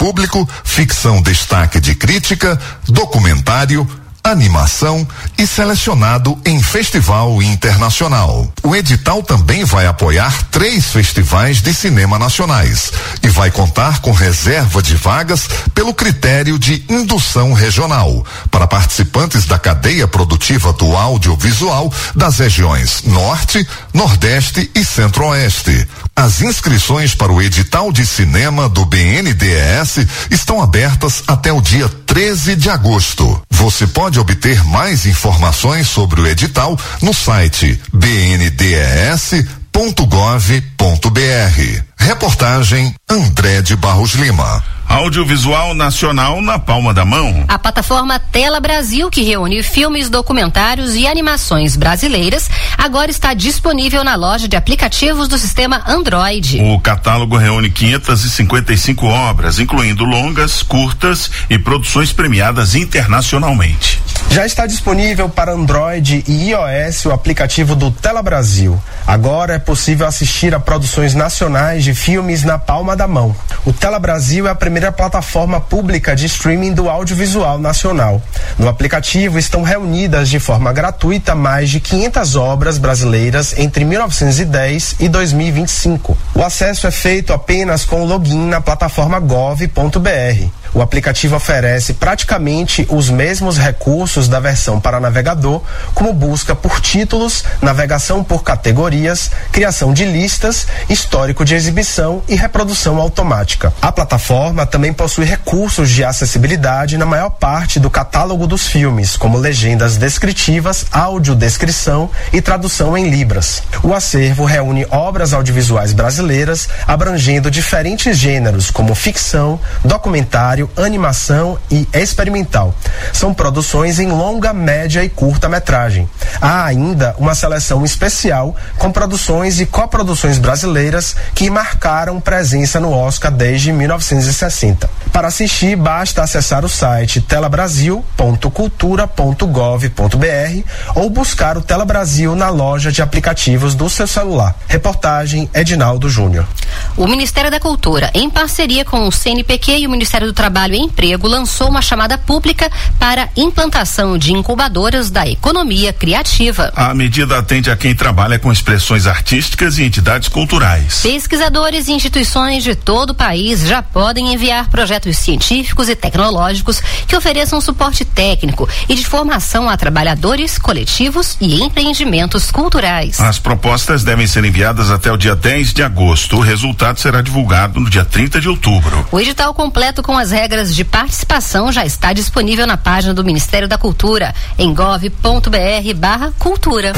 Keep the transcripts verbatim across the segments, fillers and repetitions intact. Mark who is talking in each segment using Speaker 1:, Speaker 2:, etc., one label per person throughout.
Speaker 1: público, ficção destaque de crítica, documentário, animação e selecionado em festival internacional. O edital também vai apoiar três festivais de cinema nacionais e vai contar com reserva de vagas pelo critério de indução regional para participantes da cadeia produtiva do audiovisual das regiões Norte, Nordeste e Centro-Oeste. As inscrições para o edital de cinema do B N D E S estão abertas até o dia treze de agosto. Você pode obter mais informações sobre o edital no site b n d e s ponto gov ponto b r. Reportagem André de Barros Lima.
Speaker 2: Audiovisual nacional na palma da mão.
Speaker 3: A plataforma Tela Brasil, que reúne filmes, documentários e animações brasileiras, agora está disponível na loja de aplicativos do sistema Android.
Speaker 2: O catálogo reúne quinhentas e cinquenta e cinco obras, incluindo longas, curtas e produções premiadas internacionalmente.
Speaker 4: Já está disponível para Android e iOS o aplicativo do Tela Brasil. Agora é possível assistir a produções nacionais de filmes na palma da mão. O Tela Brasil é a primeira plataforma pública de streaming do audiovisual nacional. No aplicativo estão reunidas de forma gratuita mais de quinhentas obras brasileiras entre mil novecentos e dez e dois mil e vinte e cinco. O acesso é feito apenas com o login na plataforma gov ponto b r. O aplicativo oferece praticamente os mesmos recursos da versão para navegador, como busca por títulos, navegação por categorias, criação de listas, histórico de exibição e reprodução automática. A plataforma também possui recursos de acessibilidade na maior parte do catálogo dos filmes, como legendas descritivas, audiodescrição e tradução em libras. O acervo reúne obras audiovisuais brasileiras abrangendo diferentes gêneros, como ficção, documentário, animação e experimental. São produções em longa, média e curta metragem. Há ainda uma seleção especial com produções e coproduções brasileiras que marcaram presença no Oscar desde mil novecentos e sessenta. Para assistir, basta acessar o site tela brasil ponto cultura ponto gov ponto b r ou buscar o Tela Brasil na loja de aplicativos do seu celular. Reportagem Edinaldo Júnior.
Speaker 3: O Ministério da Cultura, em parceria com o C N P Q e o Ministério do Trabalho e Emprego, lançou uma chamada pública para implantação de incubadoras da economia criativa.
Speaker 2: A medida atende a quem trabalha com expressões artísticas e entidades culturais.
Speaker 3: Pesquisadores e instituições de todo o país já podem enviar projetos científicos e tecnológicos que ofereçam suporte técnico e de formação a trabalhadores, coletivos e empreendimentos culturais.
Speaker 2: As propostas devem ser enviadas até o dia dez de agosto. O resultado será divulgado no dia trinta de outubro.
Speaker 3: O edital completo com as regras de participação já está disponível na página do Ministério da Cultura, em gov ponto b r barra cultura.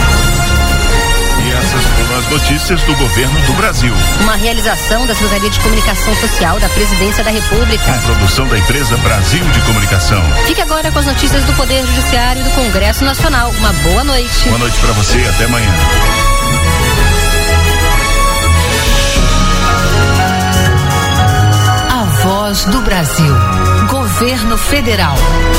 Speaker 2: E essas foram as notícias do governo do Brasil.
Speaker 3: Uma realização da Secretaria de Comunicação Social da Presidência da República.
Speaker 2: Com produção da empresa Brasil de Comunicação.
Speaker 3: Fique agora com as notícias do Poder Judiciário e do Congresso Nacional. Uma boa noite.
Speaker 2: Boa noite para você e até amanhã.
Speaker 5: A Voz do Brasil. Governo Federal.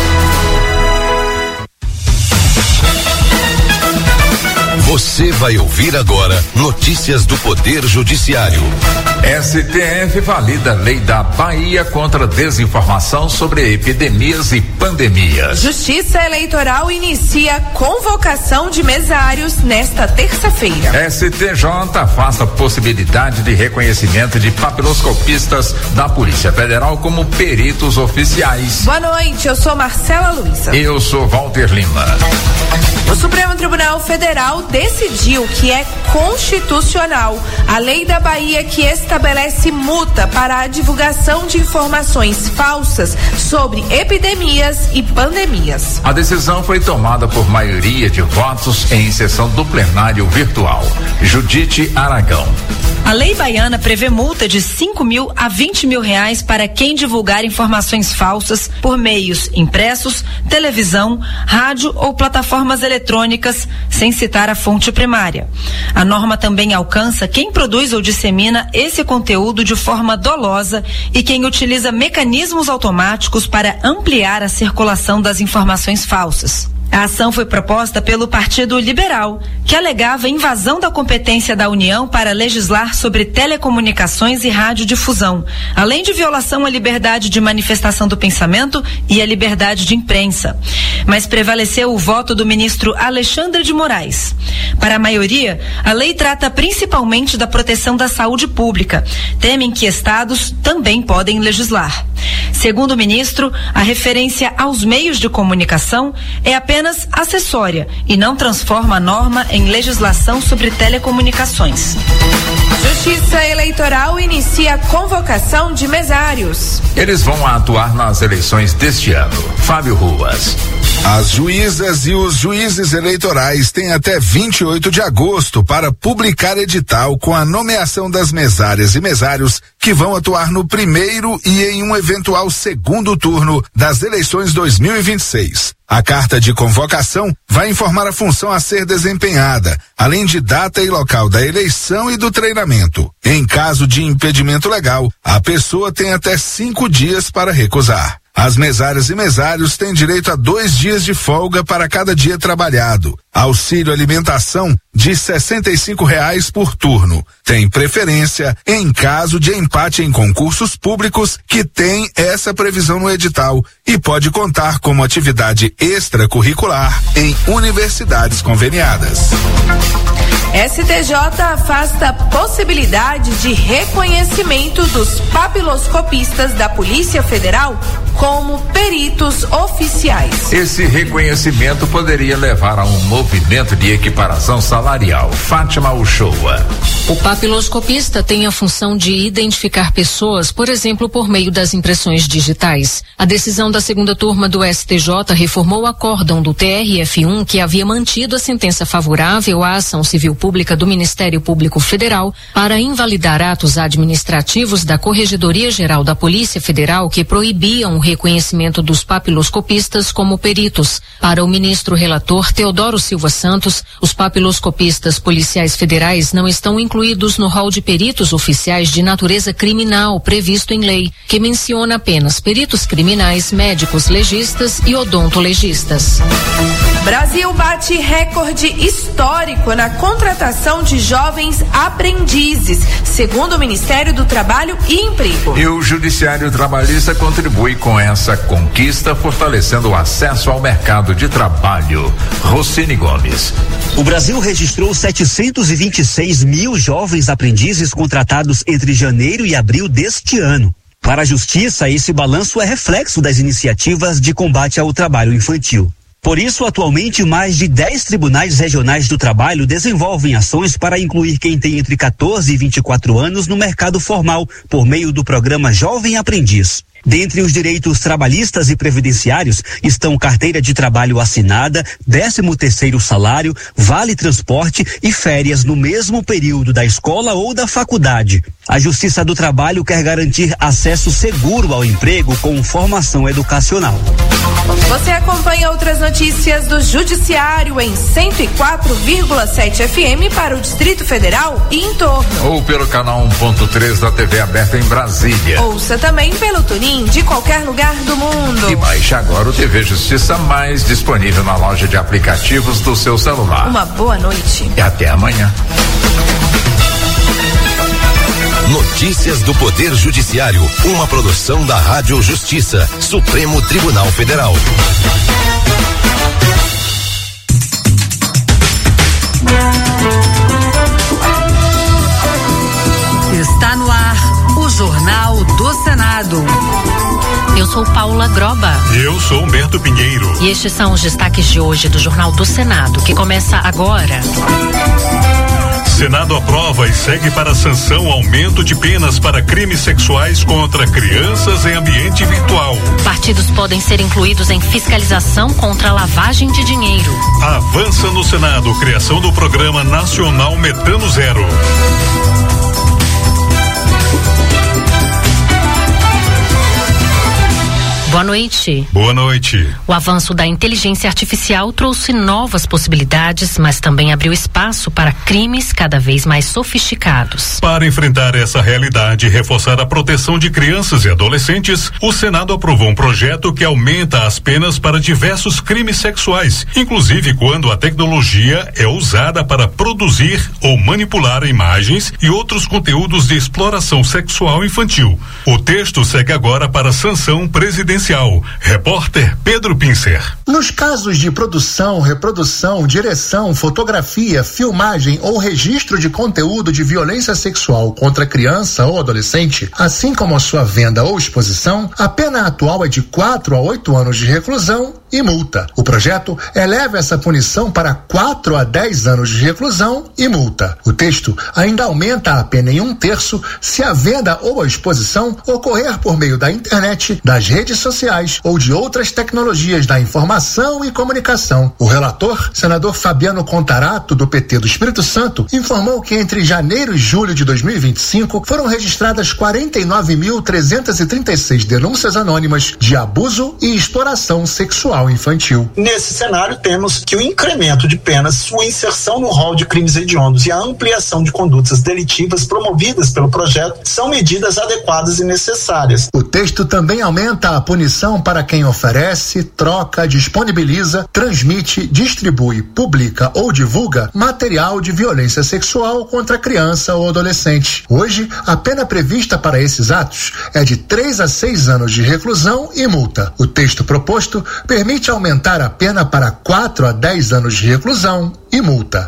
Speaker 6: Você vai ouvir agora notícias do Poder Judiciário.
Speaker 7: S T F valida lei da Bahia contra desinformação sobre epidemias e pandemias.
Speaker 8: Justiça Eleitoral inicia convocação de mesários nesta terça-feira.
Speaker 7: S T J afasta a possibilidade de reconhecimento de papiloscopistas da Polícia Federal como peritos oficiais.
Speaker 8: Boa noite, eu sou Marcela Luiza.
Speaker 7: Eu sou Walter Lima.
Speaker 8: O Supremo Tribunal Federal decidiu que é constitucional a lei da Bahia que estabelece multa para a divulgação de informações falsas sobre epidemias e pandemias.
Speaker 7: A decisão foi tomada por maioria de votos em sessão do plenário virtual. Judite Aragão.
Speaker 9: A lei baiana prevê multa de cinco mil a vinte mil reais para quem divulgar informações falsas por meios impressos, televisão, rádio ou plataformas eletrônicas, sem citar a fonte primária. A norma também alcança quem produz ou dissemina esse conteúdo de forma dolosa e quem utiliza mecanismos automáticos para ampliar a circulação das informações falsas. A ação foi proposta pelo Partido Liberal, que alegava invasão da competência da União para legislar sobre telecomunicações e radiodifusão, além de violação à liberdade de manifestação do pensamento e à liberdade de imprensa. Mas prevaleceu o voto do ministro Alexandre de Moraes. Para a maioria, a lei trata principalmente da proteção da saúde pública. Temem que estados também podem legislar. Segundo o ministro, a referência aos meios de comunicação é apenas acessória e não transforma a norma em legislação sobre telecomunicações.
Speaker 8: Justiça Eleitoral inicia a convocação de mesários.
Speaker 7: Eles vão atuar nas eleições deste ano. Fábio Ruas.
Speaker 10: As juízas e os juízes eleitorais têm até vinte e oito de agosto para publicar edital com a nomeação das mesárias e mesários que vão atuar no primeiro e em um eventual segundo turno das eleições dois mil e vinte e seis. A carta de convocação vai informar a função a ser desempenhada, além de data e local da eleição e do treinamento. Em caso de impedimento legal, a pessoa tem até cinco dias para recusar. As mesárias e mesários têm direito a dois dias de folga para cada dia trabalhado. Auxílio alimentação de sessenta e cinco reais por turno. Tem preferência em caso de empate em concursos públicos que tem essa previsão no edital e pode contar como atividade extracurricular em universidades conveniadas.
Speaker 8: S T J afasta a possibilidade de reconhecimento dos papiloscopistas da Polícia Federal como peritos oficiais.
Speaker 7: Esse reconhecimento poderia levar a um movimento de equiparação salarial. Fátima Uchoa.
Speaker 11: O papiloscopista tem a função de identificar pessoas, por exemplo, por meio das impressões digitais. A decisão da segunda turma do S T J reformou o acórdão do T R F um que havia mantido a sentença favorável à ação civil pública do Ministério Público Federal para invalidar atos administrativos da Corregedoria Geral da Polícia Federal que proibiam o reconhecimento dos papiloscopistas como peritos. Para o ministro relator Teodoro Silva Santos, os papiloscopistas policiais federais não estão incluídos no rol de peritos oficiais de natureza criminal previsto em lei, que menciona apenas peritos criminais, médicos legistas e odontolegistas.
Speaker 8: Brasil bate recorde histórico na contratação de jovens aprendizes, segundo o Ministério do Trabalho e Emprego.
Speaker 7: E o Judiciário Trabalhista contribui com essa conquista, fortalecendo o acesso ao mercado de trabalho. Rocine Gomes.
Speaker 12: O Brasil registrou setecentos e vinte e seis mil jovens aprendizes contratados entre janeiro e abril deste ano. Para a Justiça, esse balanço é reflexo das iniciativas de combate ao trabalho infantil. Por isso, atualmente, mais de dez tribunais regionais do trabalho desenvolvem ações para incluir quem tem entre quatorze e vinte e quatro anos no mercado formal, por meio do programa Jovem Aprendiz. Dentre os direitos trabalhistas e previdenciários estão carteira de trabalho assinada, décimo terceiro salário, vale transporte e férias no mesmo período da escola ou da faculdade. A Justiça do Trabalho quer garantir acesso seguro ao emprego com formação educacional.
Speaker 8: Você acompanha outras notícias do Judiciário em cento e quatro vírgula sete F M para o Distrito Federal e em torno.
Speaker 7: Ou pelo canal um ponto três da T V aberta em Brasília.
Speaker 8: Ouça também pelo Tunin de qualquer lugar do mundo.
Speaker 7: E baixe agora o T V Justiça Mais, disponível na loja de aplicativos do seu celular.
Speaker 8: Uma boa noite.
Speaker 7: E até amanhã.
Speaker 6: Notícias do Poder Judiciário, uma produção da Rádio Justiça, Supremo Tribunal Federal.
Speaker 5: Está no ar o Jornal do Senado.
Speaker 3: Eu sou Paula Groba.
Speaker 13: Eu sou Humberto Pinheiro.
Speaker 3: E estes são os destaques de hoje do Jornal do Senado, que começa agora.
Speaker 13: Senado aprova e segue para sanção aumento de penas para crimes sexuais contra crianças em ambiente virtual.
Speaker 3: Partidos podem ser incluídos em fiscalização contra a lavagem de dinheiro.
Speaker 13: Avança no Senado criação do Programa Nacional Metano Zero.
Speaker 11: Boa noite.
Speaker 13: Boa noite.
Speaker 11: O avanço da inteligência artificial trouxe novas possibilidades, mas também abriu espaço para crimes cada vez mais sofisticados.
Speaker 13: Para enfrentar essa realidade e reforçar a proteção de crianças e adolescentes, o Senado aprovou um projeto que aumenta as penas para diversos crimes sexuais, inclusive quando a tecnologia é usada para produzir ou manipular imagens e outros conteúdos de exploração sexual infantil. O texto segue agora para a sanção presidencial. Repórter Pedro Pincer.
Speaker 14: Nos casos de produção, reprodução, direção, fotografia, filmagem ou registro de conteúdo de violência sexual contra criança ou adolescente, assim como a sua venda ou exposição, a pena atual é de quatro a oito anos de reclusão e multa. O projeto eleva essa punição para quatro a dez anos de reclusão e multa. O texto ainda aumenta a pena em um terço se a venda ou a exposição ocorrer por meio da internet, das redes sociais ou de outras tecnologias da informação e comunicação. O relator, senador Fabiano Contarato, do P T do Espírito Santo, informou que entre janeiro e julho de dois mil e vinte e cinco foram registradas quarenta e nove mil trezentas e trinta e seis denúncias anônimas de abuso e exploração sexual infantil.
Speaker 15: Nesse cenário, temos que o incremento de penas, sua inserção no rol de crimes hediondos e a ampliação de condutas delitivas promovidas pelo projeto são medidas adequadas e necessárias.
Speaker 14: O texto também aumenta a punição para quem oferece, troca, disponibiliza, transmite, distribui, publica ou divulga material de violência sexual contra criança ou adolescente. Hoje, a pena prevista para esses atos é de três a seis anos de reclusão e multa. O texto proposto permite aumentar a pena para quatro a dez anos de reclusão e multa.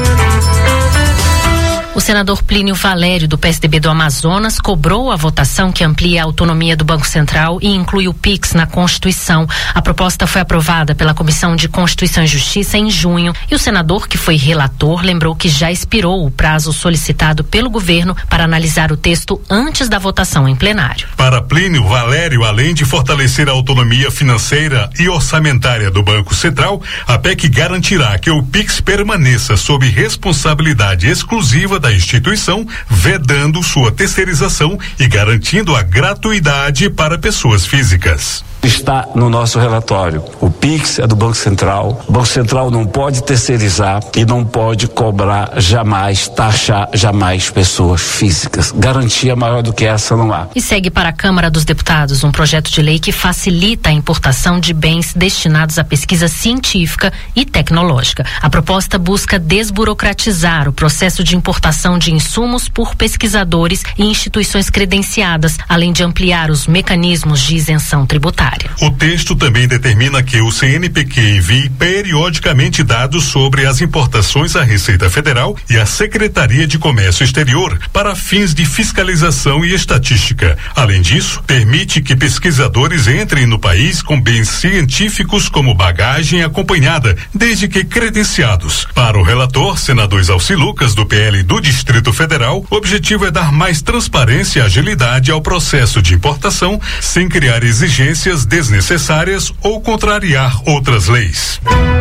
Speaker 11: O senador Plínio Valério, do P S D B do Amazonas, cobrou a votação que amplia a autonomia do Banco Central e inclui o Pix na Constituição. A proposta foi aprovada pela Comissão de Constituição e Justiça em junho e o senador, que foi relator, lembrou que já expirou o prazo solicitado pelo governo para analisar o texto antes da votação em plenário.
Speaker 13: Para Plínio Valério, além de fortalecer a autonomia financeira e orçamentária do Banco Central, a P E C garantirá que o Pix permaneça sob responsabilidade exclusiva da instituição, vedando sua terceirização e garantindo a gratuidade para pessoas físicas.
Speaker 16: Está no nosso relatório. O Pix é do Banco Central. O Banco Central não pode terceirizar e não pode cobrar jamais, taxar jamais pessoas físicas. Garantia maior do que essa não há.
Speaker 11: E segue para a Câmara dos Deputados um projeto de lei que facilita a importação de bens destinados à pesquisa científica e tecnológica. A proposta busca desburocratizar o processo de importação de insumos por pesquisadores e instituições credenciadas, além de ampliar os mecanismos de isenção tributária.
Speaker 13: O texto também determina que o C N P Q envie periodicamente dados sobre as importações à Receita Federal e à Secretaria de Comércio Exterior para fins de fiscalização e estatística. Além disso, permite que pesquisadores entrem no país com bens científicos como bagagem acompanhada, desde que credenciados. Para o relator, senador Exalci Lucas, do P L do Distrito Federal, o objetivo é dar mais transparência e agilidade ao processo de importação, sem criar exigências desnecessárias ou contrariar outras leis.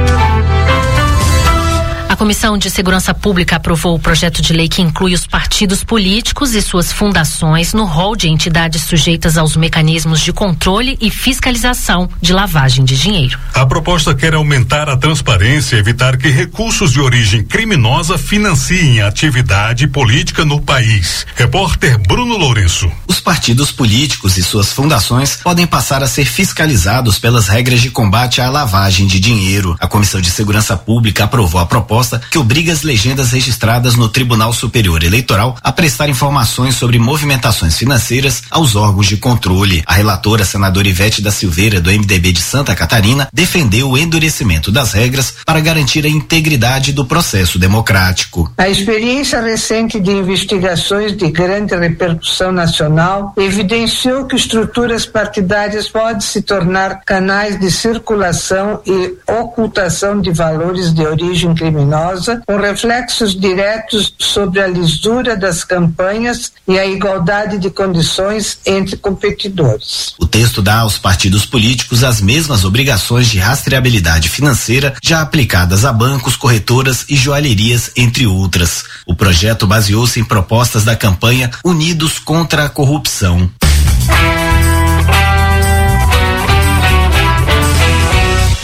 Speaker 11: A Comissão de Segurança Pública aprovou o projeto de lei que inclui os partidos políticos e suas fundações no rol de entidades sujeitas aos mecanismos de controle e fiscalização de lavagem de dinheiro.
Speaker 13: A proposta quer aumentar a transparência e evitar que recursos de origem criminosa financiem a atividade política no país. Repórter Bruno Lourenço.
Speaker 17: Os partidos políticos e suas fundações podem passar a ser fiscalizados pelas regras de combate à lavagem de dinheiro. A Comissão de Segurança Pública aprovou a proposta que obriga as legendas registradas no Tribunal Superior Eleitoral a prestar informações sobre movimentações financeiras aos órgãos de controle. A relatora, senadora Ivete da Silveira, do M D B de Santa Catarina, defendeu o endurecimento das regras para garantir a integridade do processo democrático.
Speaker 18: A experiência recente de investigações de grande repercussão nacional evidenciou que estruturas partidárias podem se tornar canais de circulação e ocultação de valores de origem criminosa, com reflexos diretos sobre a lisura das campanhas e a igualdade de condições entre competidores.
Speaker 17: O texto dá aos partidos políticos as mesmas obrigações de rastreabilidade financeira já aplicadas a bancos, corretoras e joalherias, entre outras. O projeto baseou-se em propostas da campanha Unidos contra a Corrupção.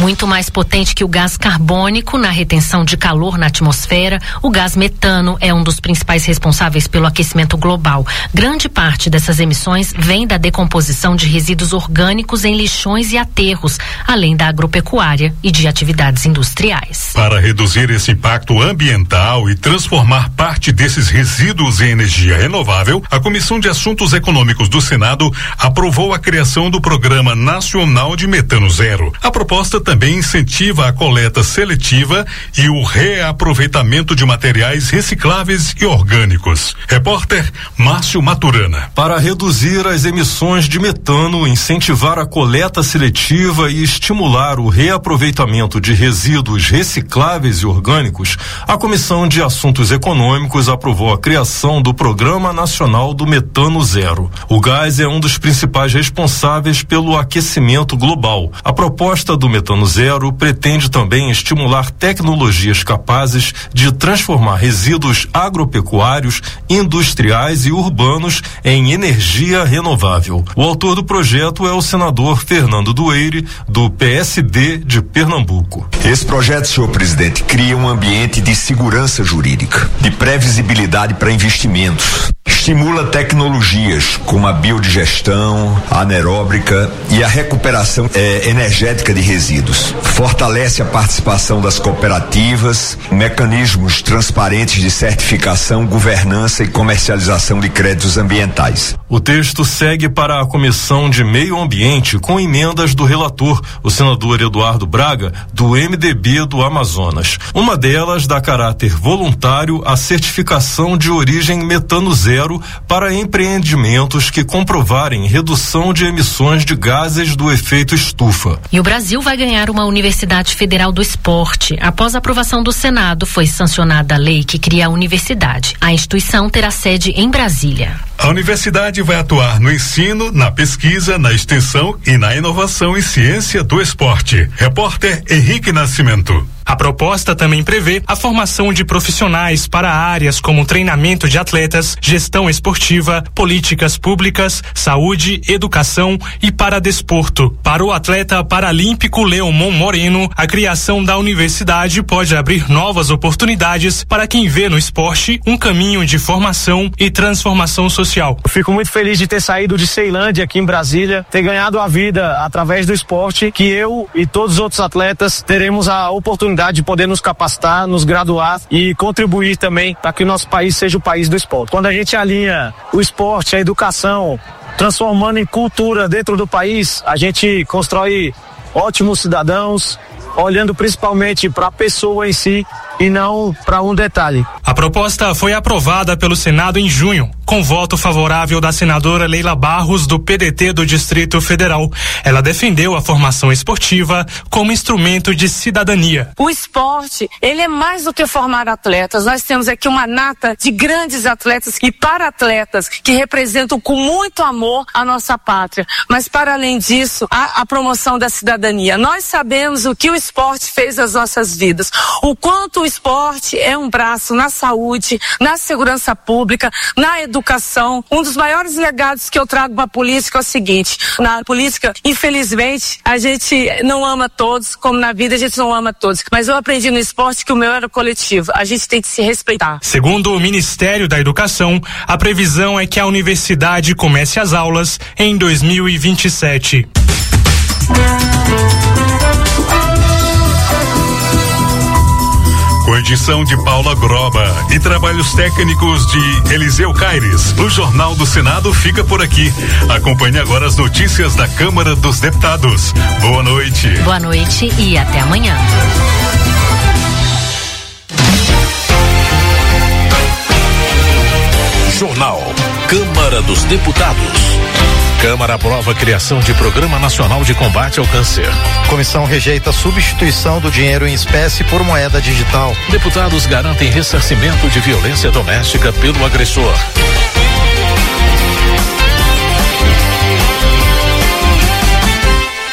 Speaker 11: Muito mais potente que o gás carbônico na retenção de calor na atmosfera, o gás metano é um dos principais responsáveis pelo aquecimento global. Grande parte dessas emissões vem da decomposição de resíduos orgânicos em lixões e aterros, além da agropecuária e de atividades industriais.
Speaker 13: Para reduzir esse impacto ambiental e transformar parte desses resíduos em energia renovável, a Comissão de Assuntos Econômicos do Senado aprovou a criação do Programa Nacional de Metano Zero. A proposta também incentiva a coleta seletiva e o reaproveitamento de materiais recicláveis e orgânicos. Repórter Márcio Maturana.
Speaker 19: Para reduzir as emissões de metano, incentivar a coleta seletiva e estimular o reaproveitamento de resíduos recicláveis e orgânicos, a Comissão de Assuntos Econômicos aprovou a criação do Programa Nacional do Metano Zero. O gás é um dos principais responsáveis pelo aquecimento global. A proposta do Metano Zero pretende também estimular tecnologias capazes de transformar resíduos agropecuários, industriais e urbanos em energia renovável. O autor do projeto é o senador Fernando Dueire, do P S D de Pernambuco.
Speaker 20: Esse projeto, senhor presidente, cria um ambiente de segurança jurídica, de previsibilidade para investimentos, estimula tecnologias como a biodigestão, a anaeróbica e a recuperação eh, energética de resíduos, fortalece a participação das cooperativas, mecanismos transparentes de certificação, governança e comercialização de créditos ambientais.
Speaker 19: O texto segue para a Comissão de Meio Ambiente com emendas do relator, o senador Eduardo Braga, do M D B do Amazonas. Uma delas dá caráter voluntário à certificação de origem metano zero para empreendimentos que comprovarem redução de emissões de gases do efeito estufa.
Speaker 11: E o Brasil vai ganhar uma Universidade Federal do Esporte. Após a aprovação do Senado, foi sancionada a lei que cria a universidade. A instituição terá sede em Brasília.
Speaker 13: A universidade vai atuar no ensino, na pesquisa, na extensão e na inovação em ciência do esporte. Repórter Henrique Nascimento.
Speaker 21: A proposta também prevê a formação de profissionais para áreas como treinamento de atletas, gestão esportiva, políticas públicas, saúde, educação e para desporto. Para o atleta paralímpico Leomon Moreno, a criação da universidade pode abrir novas oportunidades para quem vê no esporte um caminho de formação e transformação social.
Speaker 22: Eu fico muito feliz de ter saído de Ceilândia aqui em Brasília, ter ganhado a vida através do esporte, que eu e todos os outros atletas teremos a oportunidade de poder nos capacitar, nos graduar e contribuir também para que o nosso país seja o país do esporte. Quando a gente alinha o esporte, a educação, transformando em cultura dentro do país, a gente constrói ótimos cidadãos, olhando principalmente para a pessoa em si e não para um detalhe.
Speaker 21: A proposta foi aprovada pelo Senado em junho, com voto favorável da senadora Leila Barros, do P D T do Distrito Federal. Ela defendeu a formação esportiva como instrumento de cidadania.
Speaker 23: O esporte, ele é mais do que formar atletas. Nós temos aqui uma nata de grandes atletas e para-atletas que representam com muito amor a nossa pátria. Mas para além disso, a, a promoção da cidadania. Nós sabemos o que o esporte fez às nossas vidas, o quanto o esporte é um braço na saúde, na segurança pública, na educação. Um dos maiores legados que eu trago para a política é o seguinte: na política, infelizmente, a gente não ama todos, como na vida a gente não ama todos. Mas eu aprendi no esporte que o meu era coletivo. A gente tem que se respeitar.
Speaker 21: Segundo o Ministério da Educação, a previsão é que a universidade comece as aulas em dois mil e vinte e sete.
Speaker 13: Com edição de Paula Groba e trabalhos técnicos de Eliseu Caires, o Jornal do Senado fica por aqui. Acompanhe agora as notícias da Câmara dos Deputados. Boa noite.
Speaker 11: Boa noite e até amanhã.
Speaker 24: Jornal Câmara dos Deputados. Câmara aprova a criação de Programa Nacional de Combate ao Câncer.
Speaker 25: Comissão rejeita a substituição do dinheiro em espécie por moeda digital.
Speaker 24: Deputados garantem ressarcimento de violência doméstica pelo agressor.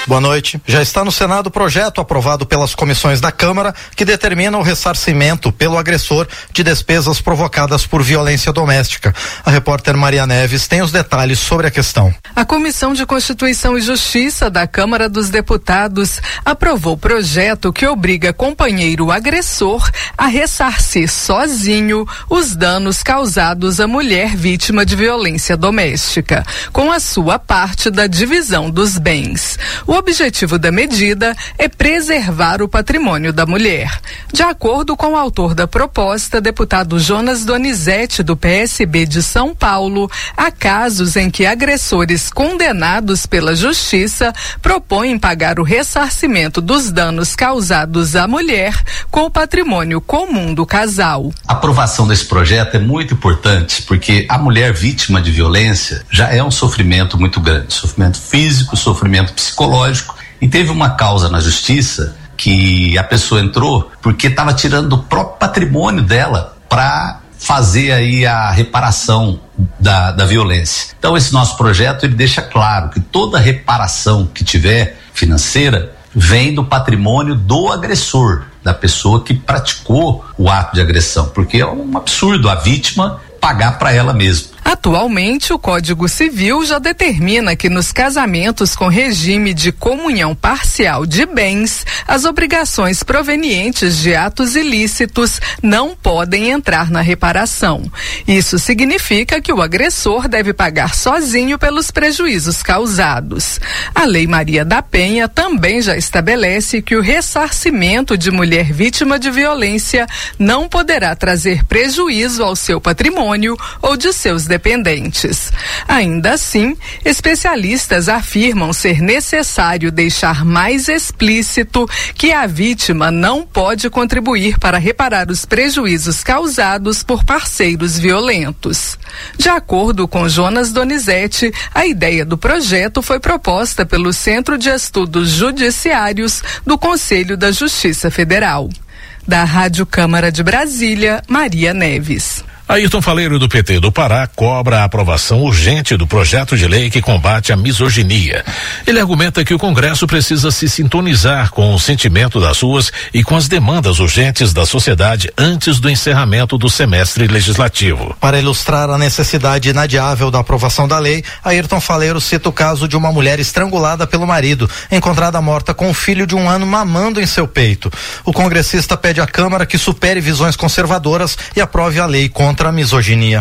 Speaker 25: Boa noite. Já está no Senado o projeto aprovado pelas comissões da Câmara que determina o ressarcimento pelo agressor de despesas provocadas por violência doméstica. A repórter Maria Neves tem os detalhes sobre a questão.
Speaker 1: A Comissão de Constituição e Justiça da Câmara dos Deputados aprovou o projeto que obriga companheiro agressor a ressarcir sozinho os danos causados à mulher vítima de violência doméstica, com a sua parte da divisão dos bens. O objetivo da medida é preservar o patrimônio da mulher. De acordo com o autor da proposta, deputado Jonas Donizete, do P S B de São Paulo, há casos em que agressores condenados pela Justiça propõem pagar o ressarcimento dos danos causados à mulher com o patrimônio comum do casal.
Speaker 2: A aprovação desse projeto é muito importante porque a mulher vítima de violência já é um sofrimento muito grande, sofrimento físico, sofrimento psicológico. E teve uma causa na justiça que a pessoa entrou porque estava tirando do próprio patrimônio dela para fazer aí a reparação da, da violência. Então esse nosso projeto ele deixa claro que toda reparação que tiver financeira vem do patrimônio do agressor, da pessoa que praticou o ato de agressão, porque é um absurdo a vítima pagar para ela mesma.
Speaker 1: Atualmente, o Código Civil já determina que nos casamentos com regime de comunhão parcial de bens, as obrigações provenientes de atos ilícitos não podem entrar na reparação. Isso significa que o agressor deve pagar sozinho pelos prejuízos causados. A Lei Maria da Penha também já estabelece que o ressarcimento de mulher vítima de violência não poderá trazer prejuízo ao seu patrimônio ou de seus dependentes. Dependentes. Ainda assim, especialistas afirmam ser necessário deixar mais explícito que a vítima não pode contribuir para reparar os prejuízos causados por parceiros violentos. De acordo com Jonas Donizete, a ideia do projeto foi proposta pelo Centro de Estudos Judiciários do Conselho da Justiça Federal. Da Rádio Câmara de Brasília, Maria Neves.
Speaker 24: Ayrton Faleiro, do P T do Pará, cobra a aprovação urgente do projeto de lei que combate a misoginia. Ele argumenta que o Congresso precisa se sintonizar com o sentimento das ruas e com as demandas urgentes da sociedade antes do encerramento do semestre legislativo.
Speaker 25: Para ilustrar a necessidade inadiável da aprovação da lei, Ayrton Faleiro cita o caso de uma mulher estrangulada pelo marido, encontrada morta com um filho de um ano mamando em seu peito. O congressista pede à Câmara que supere visões conservadoras e aprove a lei contra contra a misoginia.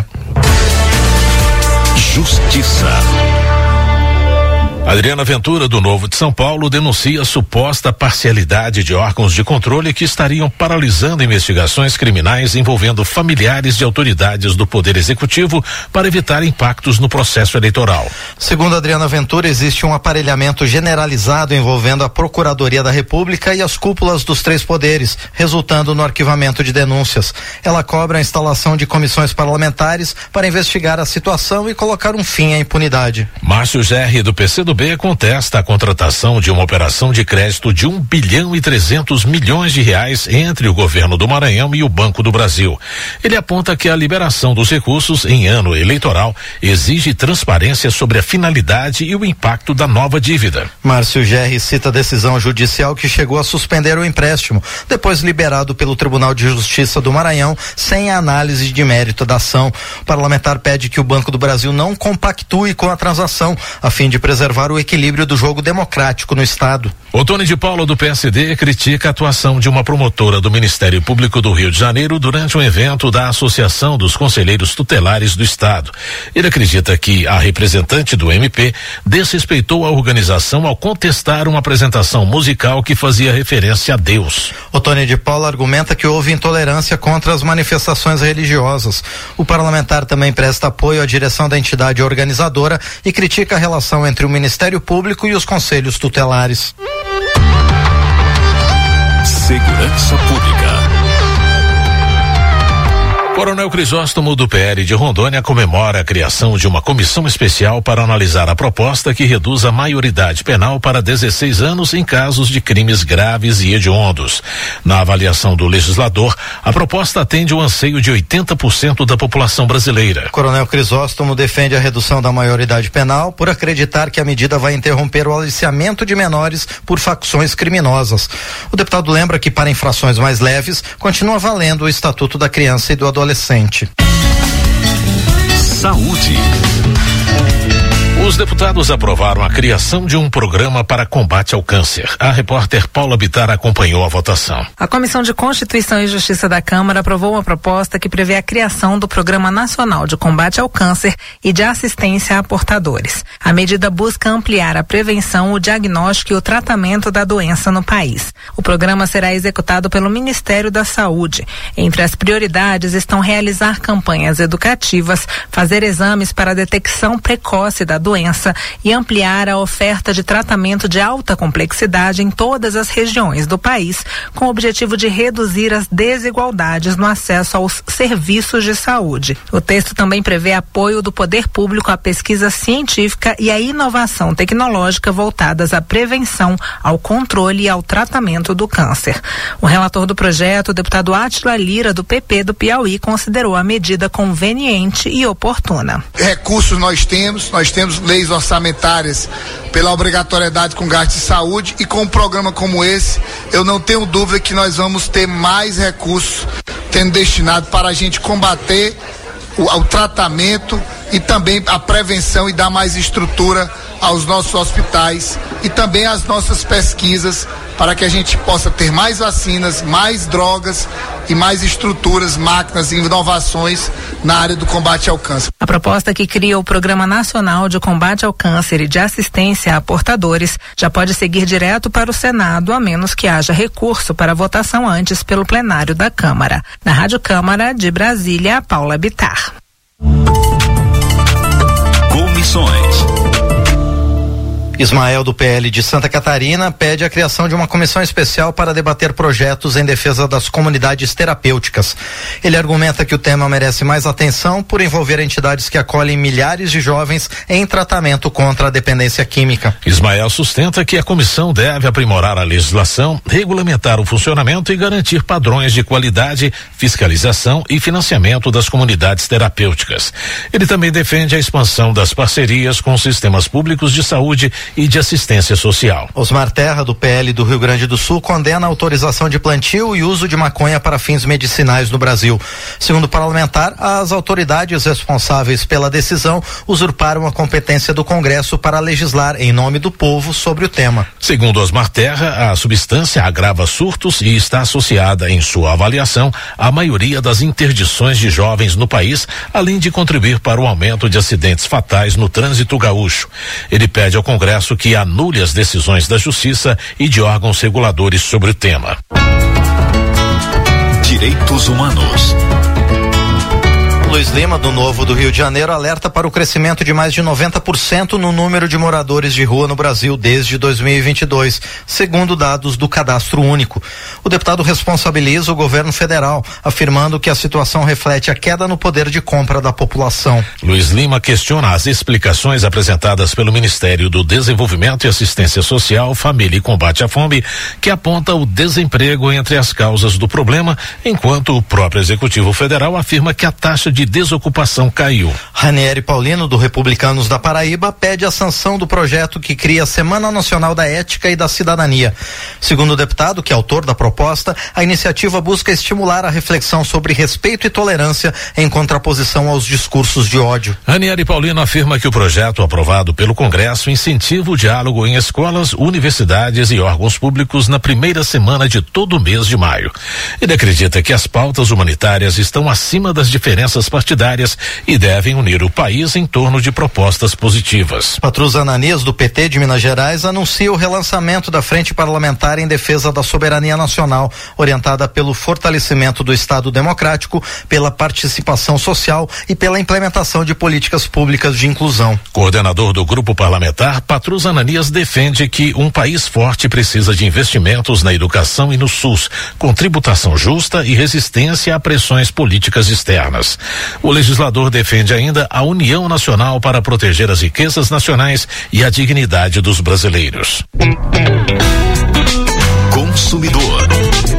Speaker 24: Justiça. Adriana Ventura, do Novo de São Paulo, denuncia suposta parcialidade de órgãos de controle que estariam paralisando investigações criminais envolvendo familiares de autoridades do Poder Executivo para evitar impactos no processo eleitoral.
Speaker 25: Segundo Adriana Ventura, existe um aparelhamento generalizado envolvendo a Procuradoria da República e as cúpulas dos três poderes, resultando no arquivamento de denúncias. Ela cobra a instalação de comissões parlamentares para investigar a situação e colocar um fim à impunidade.
Speaker 24: Márcio Gerri, do P C do B, contesta a contratação de uma operação de crédito de um bilhão e trezentos milhões de reais entre o governo do Maranhão e o Banco do Brasil. Ele aponta que a liberação dos recursos em ano eleitoral exige transparência sobre a finalidade e o impacto da nova dívida.
Speaker 25: Márcio Gerri cita a decisão judicial que chegou a suspender o empréstimo, depois liberado pelo Tribunal de Justiça do Maranhão, sem a análise de mérito da ação. O parlamentar pede que o Banco do Brasil não compactue com a transação, a fim de preservar o equilíbrio do jogo democrático no estado.
Speaker 24: O Tony de Paula, do P S D, critica a atuação de uma promotora do Ministério Público do Rio de Janeiro durante um evento da Associação dos Conselheiros Tutelares do Estado. Ele acredita que a representante do M P desrespeitou a organização ao contestar uma apresentação musical que fazia referência a Deus.
Speaker 25: O Tony de Paula argumenta que houve intolerância contra as manifestações religiosas. O parlamentar também presta apoio à direção da entidade organizadora e critica a relação entre o Ministério Público e os conselhos tutelares.
Speaker 24: Segurança Pública. Coronel Crisóstomo do P L de Rondônia comemora a criação de uma comissão especial para analisar a proposta que reduz a maioridade penal para dezesseis anos em casos de crimes graves e hediondos. Na avaliação do legislador, a proposta atende o anseio de oitenta por cento da população brasileira.
Speaker 25: Coronel Crisóstomo defende a redução da maioridade penal por acreditar que a medida vai interromper o aliciamento de menores por facções criminosas. O deputado lembra que para infrações mais leves continua valendo o Estatuto da Criança e do Adolescente.
Speaker 6: Saúde.
Speaker 24: Os deputados aprovaram a criação de um programa para combate ao câncer. A repórter Paula Bittar acompanhou a votação.
Speaker 4: A Comissão de Constituição e Justiça da Câmara aprovou uma proposta que prevê a criação do Programa Nacional de Combate ao Câncer e de Assistência a Portadores. A medida busca ampliar a prevenção, o diagnóstico e o tratamento da doença no país. O programa será executado pelo Ministério da Saúde. Entre as prioridades estão realizar campanhas educativas, fazer exames para a detecção precoce da doença e ampliar a oferta de tratamento de alta complexidade em todas as regiões do país, com o objetivo de reduzir as desigualdades no acesso aos serviços de saúde. O texto também prevê apoio do poder público à pesquisa científica e à inovação tecnológica voltadas à prevenção, ao controle e ao tratamento do câncer. O relator do projeto, o deputado Átila Lira, do P P do Piauí, considerou a medida conveniente e oportuna.
Speaker 8: Recursos nós temos, nós temos leis orçamentárias pela obrigatoriedade com gasto de saúde, e com um programa como esse, eu não tenho dúvida que nós vamos ter mais recursos sendo destinado para a gente combater o, o tratamento e também a prevenção, e dar mais estrutura aos nossos hospitais e também às nossas pesquisas, para que a gente possa ter mais vacinas, mais drogas e mais estruturas, máquinas e inovações na área do combate ao câncer.
Speaker 4: A proposta que cria o Programa Nacional de Combate ao Câncer e de Assistência a Portadores já pode seguir direto para o Senado, a menos que haja recurso para votação antes pelo plenário da Câmara. Na Rádio Câmara de Brasília, Paula Bittar.
Speaker 6: Comissões.
Speaker 25: Ismael, do P L de Santa Catarina, pede a criação de uma comissão especial para debater projetos em defesa das comunidades terapêuticas. Ele argumenta que o tema merece mais atenção por envolver entidades que acolhem milhares de jovens em tratamento contra a dependência química.
Speaker 24: Ismael sustenta que a comissão deve aprimorar a legislação, regulamentar o funcionamento e garantir padrões de qualidade, fiscalização e financiamento das comunidades terapêuticas. Ele também defende a expansão das parcerias com sistemas públicos de saúde e de assistência social.
Speaker 25: Osmar Terra, do P L do Rio Grande do Sul, condena a autorização de plantio e uso de maconha para fins medicinais no Brasil. Segundo o parlamentar, as autoridades responsáveis pela decisão usurparam a competência do Congresso para legislar em nome do povo sobre o tema.
Speaker 24: Segundo Osmar Terra, a substância agrava surtos e está associada, em sua avaliação, à maioria das interdições de jovens no país, além de contribuir para o aumento de acidentes fatais no trânsito gaúcho. Ele pede ao Congresso que anule as decisões da Justiça e de órgãos reguladores sobre o tema.
Speaker 6: Direitos Humanos.
Speaker 25: Luiz Lima, do Novo do Rio de Janeiro, alerta para o crescimento de mais de noventa por cento no número de moradores de rua no Brasil desde dois mil e vinte e dois, segundo dados do Cadastro Único. O deputado responsabiliza o governo federal, afirmando que a situação reflete a queda no poder de compra da população.
Speaker 24: Luiz Lima questiona as explicações apresentadas pelo Ministério do Desenvolvimento e Assistência Social, Família e Combate à Fome, que aponta o desemprego entre as causas do problema, enquanto o próprio Executivo Federal afirma que a taxa de desocupação caiu.
Speaker 25: Ranieri Paulino, do Republicanos da Paraíba, pede a sanção do projeto que cria a Semana Nacional da Ética e da Cidadania. Segundo o deputado, que é autor da proposta, a iniciativa busca estimular a reflexão sobre respeito e tolerância em contraposição aos discursos de ódio.
Speaker 24: Ranieri Paulino afirma que o projeto aprovado pelo Congresso incentiva o diálogo em escolas, universidades e órgãos públicos na primeira semana de todo o mês de maio. Ele acredita que as pautas humanitárias estão acima das diferenças alianças partidárias e devem unir o país em torno de propostas positivas.
Speaker 25: Patrus Ananias, do P T de Minas Gerais, anuncia o relançamento da Frente Parlamentar em defesa da soberania nacional, orientada pelo fortalecimento do Estado democrático, pela participação social e pela implementação de políticas públicas de inclusão.
Speaker 24: Coordenador do grupo parlamentar, Patrus Ananias defende que um país forte precisa de investimentos na educação e no SUS, com tributação justa e resistência a pressões políticas externas. O legislador defende ainda a união nacional para proteger as riquezas nacionais e a dignidade dos brasileiros.
Speaker 6: Consumidor.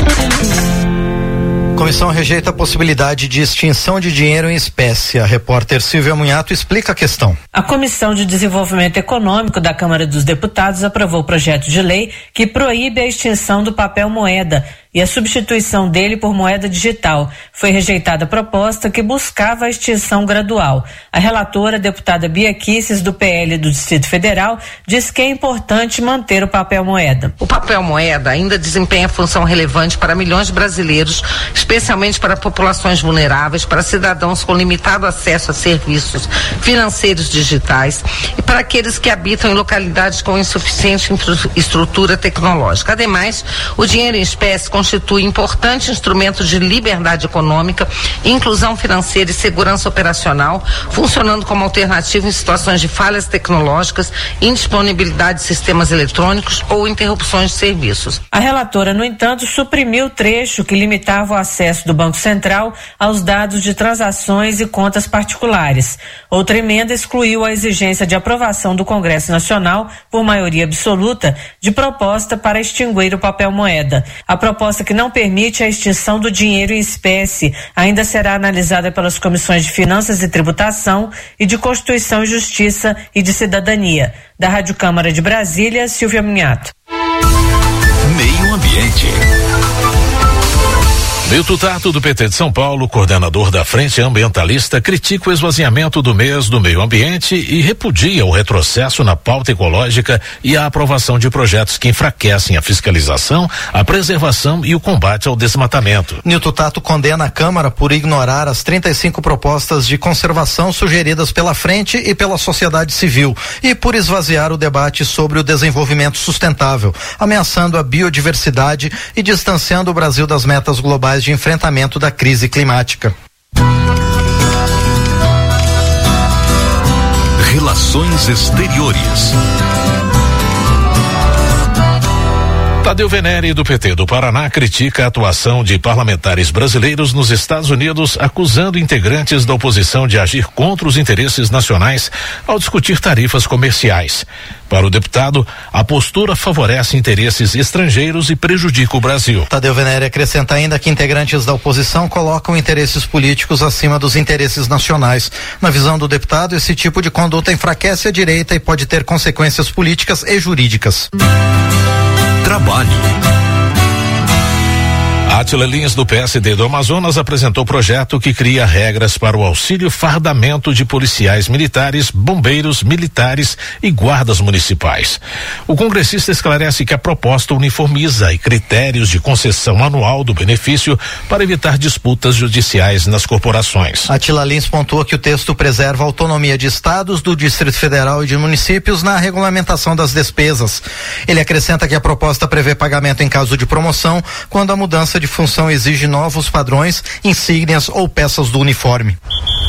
Speaker 25: Comissão rejeita a possibilidade de extinção de dinheiro em espécie. A repórter Silvia Munhato explica a questão.
Speaker 5: A Comissão de Desenvolvimento Econômico da Câmara dos Deputados aprovou o projeto de lei que proíbe a extinção do papel moeda e a substituição dele por moeda digital. Foi rejeitada a proposta que buscava a extinção gradual. A relatora, a deputada Bia Kicis, do P L do Distrito Federal, diz que é importante manter o papel moeda.
Speaker 7: O papel moeda ainda desempenha função relevante para milhões de brasileiros, especialmente para populações vulneráveis, para cidadãos com limitado acesso a serviços financeiros digitais e para aqueles que habitam em localidades com insuficiente infraestrutura tecnológica. Ademais, o dinheiro em espécie constitui importante instrumento de liberdade econômica, inclusão financeira e segurança operacional, funcionando como alternativa em situações de falhas tecnológicas, indisponibilidade de sistemas eletrônicos ou interrupções de serviços.
Speaker 5: A relatora, no entanto, suprimiu o trecho que limitava o acesso do Banco Central aos dados de transações e contas particulares. Outra emenda excluiu a exigência de aprovação do Congresso Nacional, por maioria absoluta, de proposta para extinguir o papel moeda. A proposta que não permite a extinção do dinheiro em espécie ainda será analisada pelas comissões de Finanças e Tributação e de Constituição e Justiça e de Cidadania. Da Rádio Câmara de Brasília, Silvia Munhato.
Speaker 6: Meio Ambiente.
Speaker 24: Milton Tato, do P T de São Paulo, coordenador da Frente Ambientalista, critica o esvaziamento do mês do meio ambiente e repudia o retrocesso na pauta ecológica e a aprovação de projetos que enfraquecem a fiscalização, a preservação e o combate ao desmatamento.
Speaker 25: Milton Tato condena a Câmara por ignorar as trinta e cinco propostas de conservação sugeridas pela Frente e pela sociedade civil e por esvaziar o debate sobre o desenvolvimento sustentável, ameaçando a biodiversidade e distanciando o Brasil das metas globais de enfrentamento da crise climática.
Speaker 6: Relações Exteriores.
Speaker 24: Tadeu Venere, do P T do Paraná, critica a atuação de parlamentares brasileiros nos Estados Unidos, acusando integrantes da oposição de agir contra os interesses nacionais ao discutir tarifas comerciais. Para o deputado, a postura favorece interesses estrangeiros e prejudica o Brasil.
Speaker 25: Tadeu Venere acrescenta ainda que integrantes da oposição colocam interesses políticos acima dos interesses nacionais. Na visão do deputado, esse tipo de conduta enfraquece a direita e pode ter consequências políticas e jurídicas.
Speaker 6: Trabalho.
Speaker 24: Átila Lins, do P S D do Amazonas, apresentou projeto que cria regras para o auxílio fardamento de policiais militares, bombeiros militares e guardas municipais. O congressista esclarece que a proposta uniformiza e critérios de concessão anual do benefício para evitar disputas judiciais nas corporações.
Speaker 25: Átila Lins pontua que o texto preserva a autonomia de estados, do Distrito Federal e de municípios na regulamentação das despesas. Ele acrescenta que a proposta prevê pagamento em caso de promoção, quando a mudança de função exige novos padrões, insígnias ou peças do uniforme.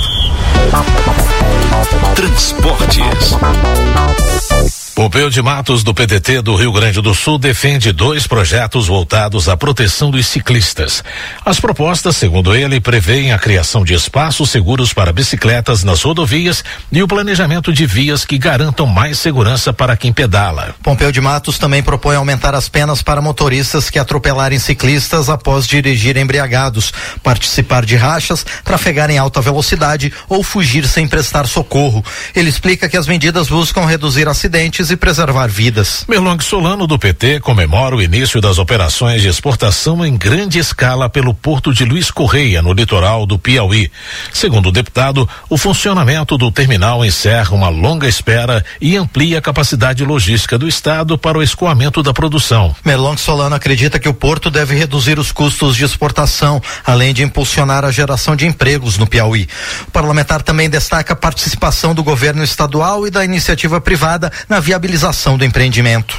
Speaker 6: Transportes.
Speaker 24: Pompeu de Matos, do P D T do Rio Grande do Sul, defende dois projetos voltados à proteção dos ciclistas. As propostas, segundo ele, prevêem a criação de espaços seguros para bicicletas nas rodovias e o planejamento de vias que garantam mais segurança para quem pedala.
Speaker 25: Pompeu de Matos também propõe aumentar as penas para motoristas que atropelarem ciclistas após dirigir embriagados, participar de rachas, trafegar em alta velocidade ou fugir sem prestar socorro. Ele explica que as medidas buscam reduzir acidentes e preservar vidas.
Speaker 24: Merlong Solano, do P T, comemora o início das operações de exportação em grande escala pelo porto de Luiz Correia, no litoral do Piauí. Segundo o deputado, o funcionamento do terminal encerra uma longa espera e amplia a capacidade logística do estado para o escoamento da produção.
Speaker 25: Merlong Solano acredita que o porto deve reduzir os custos de exportação, além de impulsionar a geração de empregos no Piauí. O parlamentar também destaca a participação do governo estadual e da iniciativa privada na viabilização do empreendimento.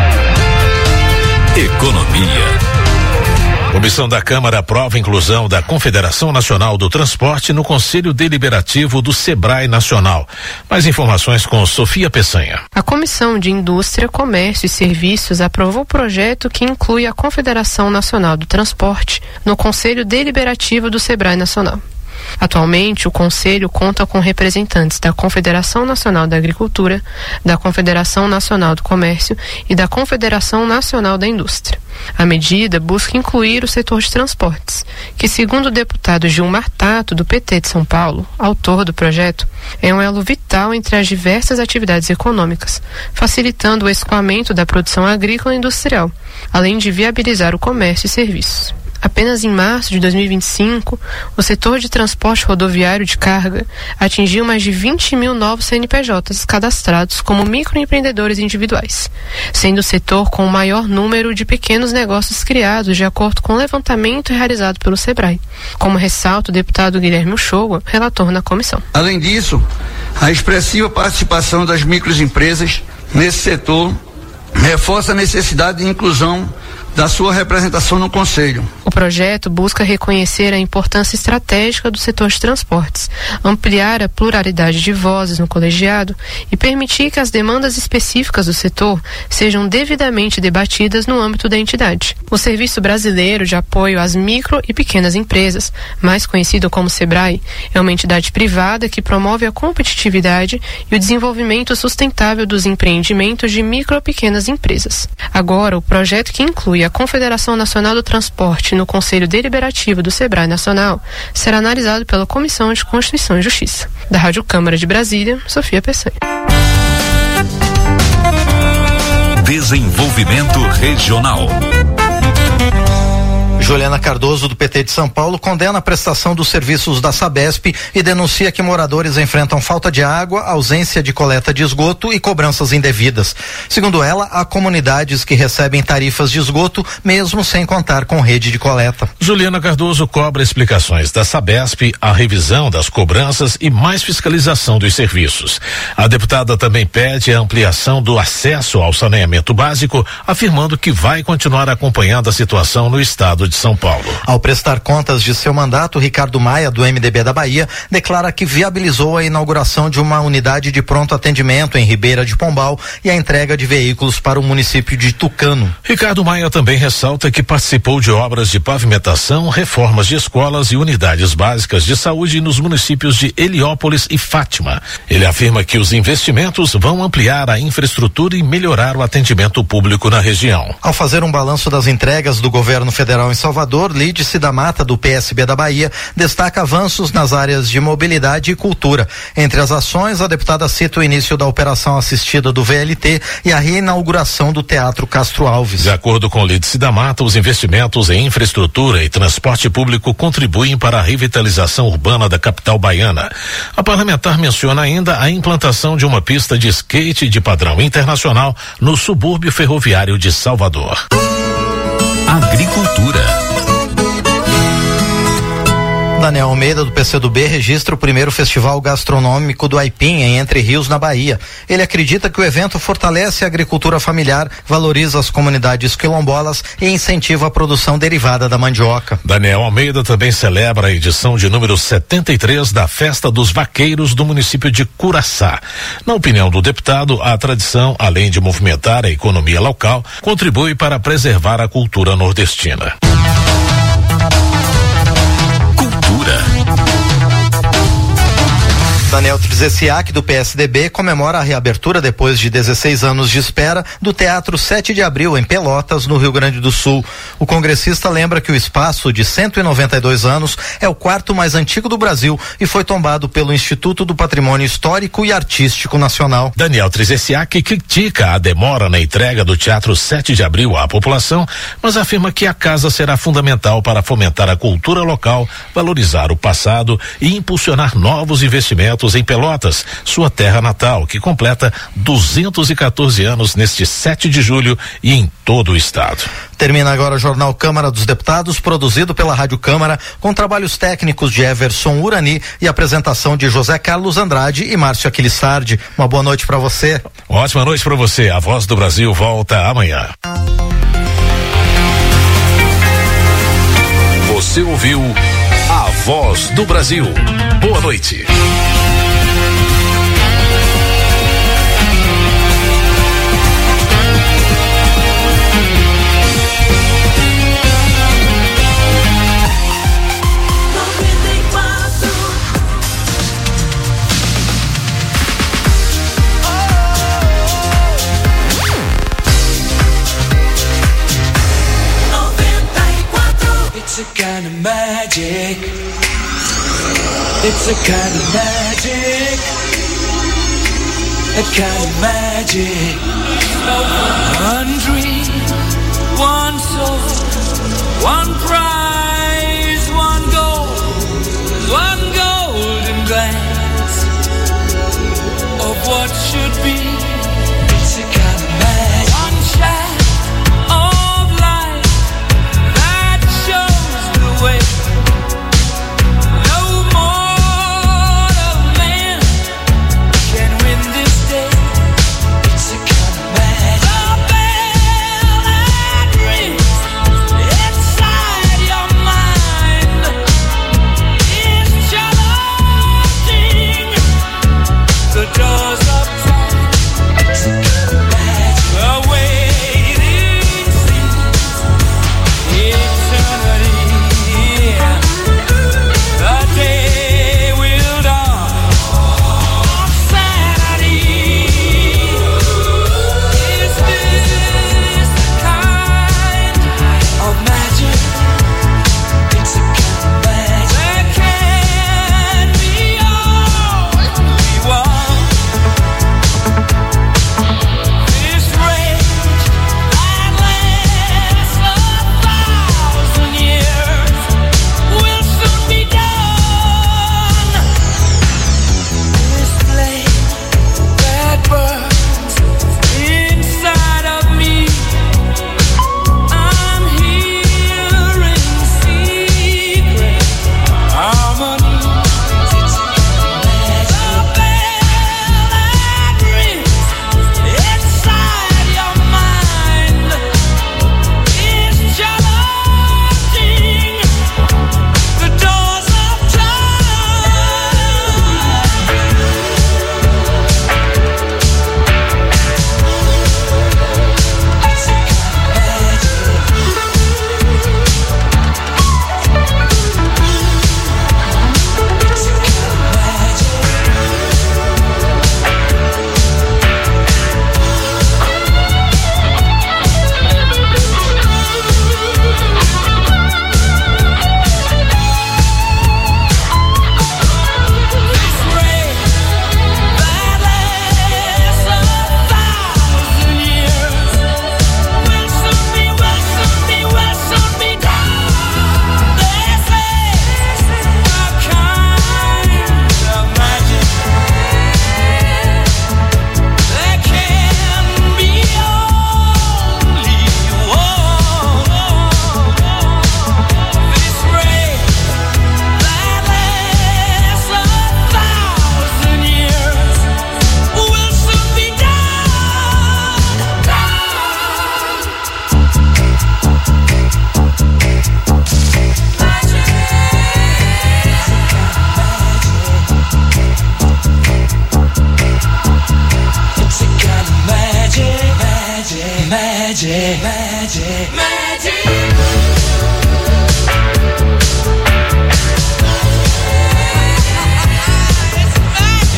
Speaker 6: Economia.
Speaker 24: Comissão da Câmara aprova a inclusão da Confederação Nacional do Transporte no Conselho Deliberativo do Sebrae Nacional. Mais informações com Sofia Peçanha.
Speaker 3: A Comissão de Indústria, Comércio e Serviços aprovou o projeto que inclui a Confederação Nacional do Transporte no Conselho Deliberativo do Sebrae Nacional. Atualmente, o Conselho conta com representantes da Confederação Nacional da Agricultura, da Confederação Nacional do Comércio e da Confederação Nacional da Indústria. A medida busca incluir o setor de transportes, que, segundo o deputado Gilmar Tato, do P T de São Paulo, autor do projeto, é um elo vital entre as diversas atividades econômicas, facilitando o escoamento da produção agrícola e industrial, além de viabilizar o comércio e serviços. Apenas em março de dois mil e vinte e cinco, o setor de transporte rodoviário de carga atingiu mais de vinte mil novos C N P Js cadastrados como microempreendedores individuais, sendo o setor com o maior número de pequenos negócios criados de acordo com o levantamento realizado pelo Sebrae, como ressalta o deputado Guilherme Uchoa, relator na comissão.
Speaker 9: Além disso, a expressiva participação das microempresas nesse setor reforça a necessidade de inclusão da sua representação no Conselho.
Speaker 3: O projeto busca reconhecer a importância estratégica do setor de transportes, ampliar a pluralidade de vozes no colegiado e permitir que as demandas específicas do setor sejam devidamente debatidas no âmbito da entidade. O Serviço Brasileiro de Apoio às Micro e Pequenas Empresas, mais conhecido como Sebrae, é uma entidade privada que promove a competitividade e o desenvolvimento sustentável dos empreendimentos de micro e pequenas empresas. Agora, o projeto que inclui a Confederação Nacional do Transporte no Conselho Deliberativo do Sebrae Nacional será analisado pela Comissão de Constituição e Justiça. Da Rádio Câmara de Brasília, Sofia Peçanha.
Speaker 6: Desenvolvimento Regional.
Speaker 25: Juliana Cardoso, do P T de São Paulo, condena a prestação dos serviços da Sabesp e denuncia que moradores enfrentam falta de água, ausência de coleta de esgoto e cobranças indevidas. Segundo ela, há comunidades que recebem tarifas de esgoto mesmo sem contar com rede de coleta.
Speaker 24: Juliana Cardoso cobra explicações da Sabesp, a revisão das cobranças e mais fiscalização dos serviços. A deputada também pede a ampliação do acesso ao saneamento básico, afirmando que vai continuar acompanhando a situação no estado de São Paulo.
Speaker 25: Ao prestar contas de seu mandato, Ricardo Maia, do M D B da Bahia, declara que viabilizou a inauguração de uma unidade de pronto atendimento em Ribeira de Pombal e a entrega de veículos para o município de Tucano.
Speaker 24: Ricardo Maia também ressalta que participou de obras de pavimentação, reformas de escolas e unidades básicas de saúde nos municípios de Heliópolis e Fátima. Ele afirma que os investimentos vão ampliar a infraestrutura e melhorar o atendimento público na região.
Speaker 25: Ao fazer um balanço das entregas do governo federal em Salvador, Lídice da Mata, do P S B da Bahia, destaca avanços nas áreas de mobilidade e cultura. Entre as ações, a deputada cita o início da operação assistida do V L T e a reinauguração do Teatro Castro Alves.
Speaker 24: De acordo com Lídice da Mata, os investimentos em infraestrutura e transporte público contribuem para a revitalização urbana da capital baiana. A parlamentar menciona ainda a implantação de uma pista de skate de padrão internacional no subúrbio ferroviário de Salvador.
Speaker 6: Agricultura.
Speaker 25: Daniel Almeida, do P C do B, registra o primeiro festival gastronômico do Aipim, em Entre Rios, na Bahia. Ele acredita que o evento fortalece a agricultura familiar, valoriza as comunidades quilombolas e incentiva a produção derivada da mandioca.
Speaker 24: Daniel Almeida também celebra a edição de número setenta e três da Festa dos Vaqueiros do município de Curaçá. Na opinião do deputado, a tradição, além de movimentar a economia local, contribui para preservar a cultura nordestina.
Speaker 25: Daniel Trzeziak, do P S D B, comemora a reabertura depois de dezesseis anos de espera do Teatro sete de abril, em Pelotas, no Rio Grande do Sul. O congressista lembra que o espaço, de cento e noventa e dois anos, é o quarto mais antigo do Brasil e foi tombado pelo Instituto do Patrimônio Histórico e Artístico Nacional.
Speaker 24: Daniel Trzeziak critica a demora na entrega do Teatro sete de abril à população, mas afirma que a casa será fundamental para fomentar a cultura local, valorizar o passado e impulsionar novos investimentos em Pelotas, sua terra natal, que completa duzentos e quatorze anos neste sete de julho e em todo o estado.
Speaker 25: Termina agora o Jornal Câmara dos Deputados, produzido pela Rádio Câmara, com trabalhos técnicos de Everson Urani e apresentação de José Carlos Andrade e Márcio Aquilissardi. Uma boa noite para você.
Speaker 24: Ótima noite para você. A Voz do Brasil volta amanhã. Você ouviu A Voz do Brasil. Boa noite.
Speaker 10: It's a kind of magic. It's a kind of magic. A kind of magic. One dream, one soul, one prize, one goal, one golden glance of what should be. It's a kind of magic. One shine. magic, magic, magic. It's magic.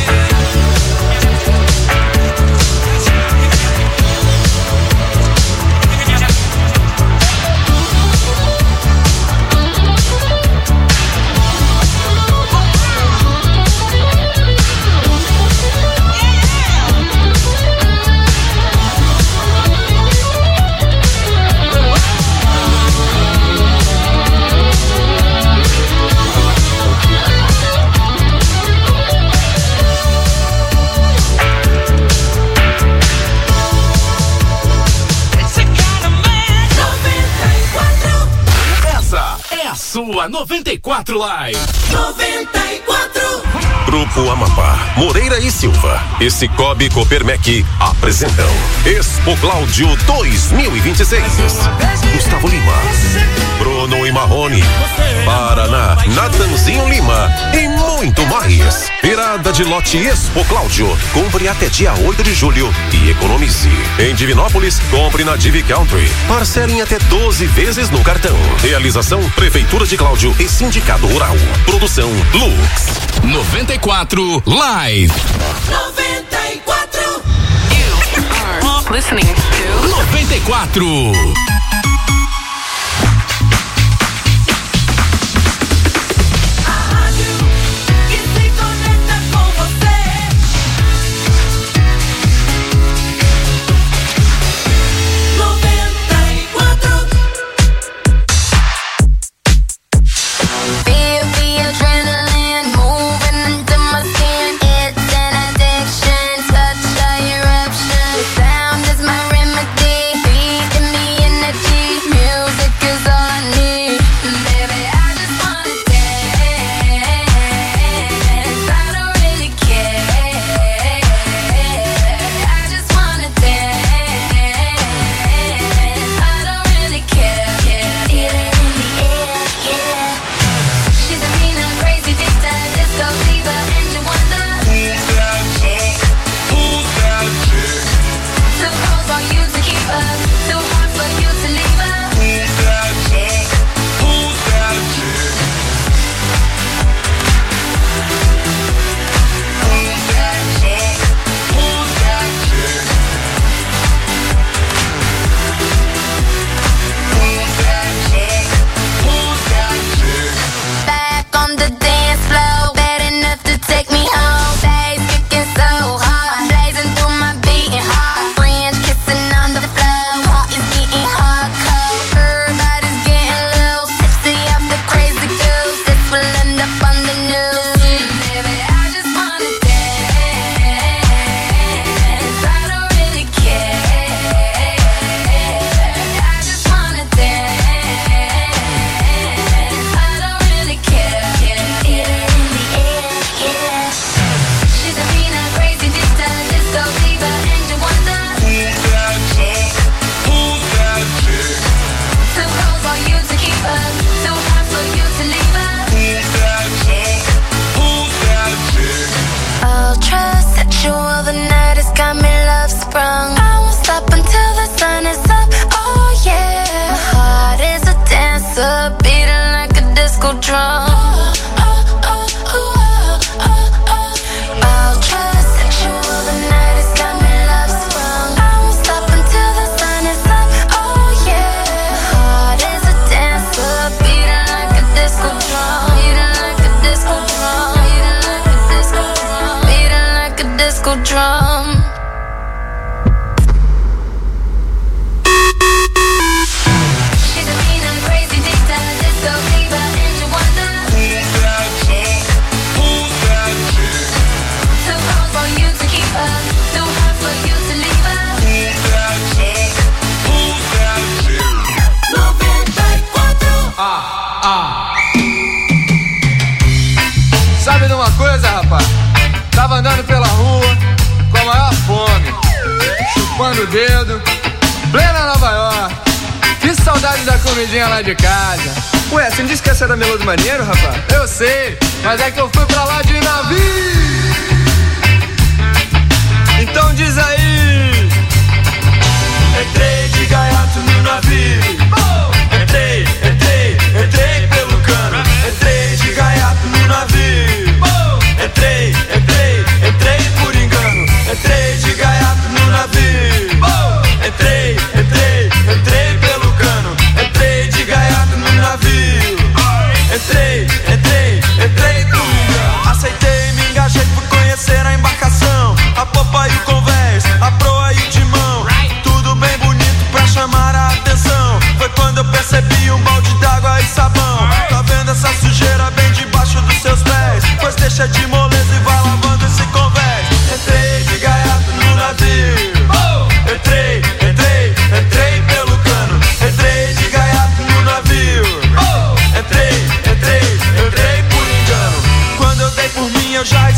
Speaker 12: sua noventa e quatro Live.
Speaker 14: noventa e quatro.
Speaker 15: Grupo Amapá, Moreira e Silva e Cicobi Copermec apresentam Expo Cláudio dois mil e vinte e seis. Gustavo Lima, Bruno e Marrone, Paraná, Natanzinho Lima e muito mais. Virada de lote Expo Cláudio. Compre até dia oito de julho e economize. Em Divinópolis, compre na Divi Country. Parcele em até doze vezes no cartão. Realização Prefeitura de Cláudio e Sindicato Rural. Produção Lux.
Speaker 12: noventa e quatro Live.
Speaker 14: noventa e quatro.
Speaker 12: You are listening to noventa e quatro.
Speaker 16: Lá de casa. Ué, você não disse que essa era a Melô do Marinheiro, rapaz? Eu sei, mas é que eu fui pra lá de navio. Então diz aí. Entrei de gaiato no navio. Oh! Entrei, entrei, entrei pelo cano. Entrei de gaiato no navio. Oh! Entrei, entrei, entrei por engano. Entrei de gaiato no navio. Oh! Entrei, entrei, entrei pelo cano. Entrei de gaiato no navio. Entrei, entrei, entrei por engano. Aceitei, me engajei, fui conhecer a embarcação. A popa e o convés, a proa e o timão. Tudo bem bonito pra chamar a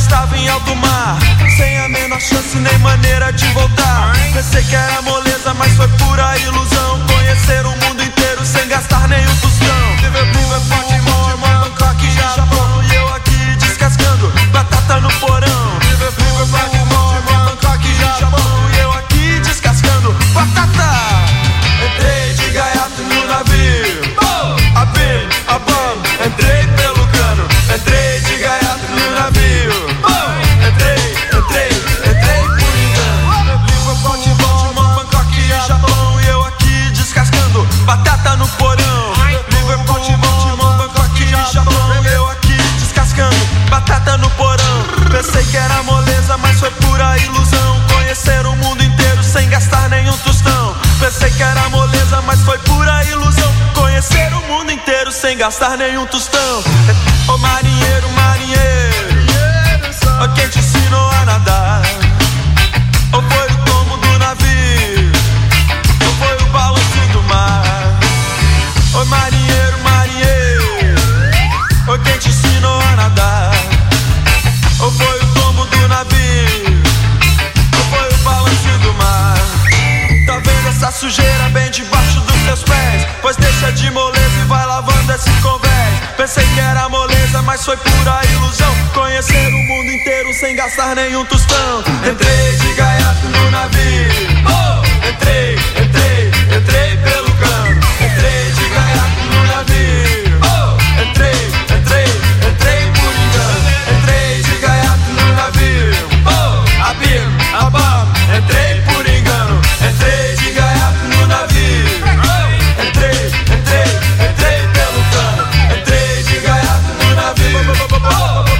Speaker 16: estava em alto mar, sem a menor chance nem maneira de voltar. Pensei que era moleza, mas foi pura ilusão. Conhecer o mundo inteiro sem gastar nenhum tostão. Liverpool é forte, Bangkok e Japão, e eu aqui descascando batata no porão. Liverpool é forte, Bangkok e Japão, e eu aqui descascando batata. Entrei de gaiato no navio, abim, abam, entrei pelo cano. Entrei de gaiato no navio, entrei, entrei, entrei por engano. Língua forte, Bangkok e Japão, e eu aqui descascando batata no porão. Língua forte, Bangkok e Japão, e eu aqui descascando batata no porão. Pensei que era moleza, mas foi pura ilusão. Conhecer o mundo inteiro sem gastar nenhum tostão. Pensei que era moleza, mas foi pura ilusão. Conhecer o mundo inteiro sem gastar nenhum tostão. Ô marinheiro, marinheiro, ó quem te ensinou a nadar? Ou foi o tombo do navio? Ou foi o balanço do mar? Ô marinheiro, marinheiro, ó quem te ensinou a nadar? Ou foi o tombo do navio? Ou foi o balanço do mar? Tá vendo essa sujeira bem debaixo dos seus pés? Pois deixa de moleza e vai lavando esse convés. Pensei que era moleza, mas foi pura ilusão. Conhecer o mundo inteiro sem gastar nenhum tostão. Entrei de gaiato no navio, oh! Entrei, entrei, entrei pelo cano. Entrei de gaiato no navio, oh! Entrei, entrei, entrei por engano. Entrei de gaiato no navio, oh! Abim, abam, entrei por engano. Entrei de gaiato no navio, oh! Entrei, entrei, entrei pelo cano. Entrei de gaiato no navio, oh!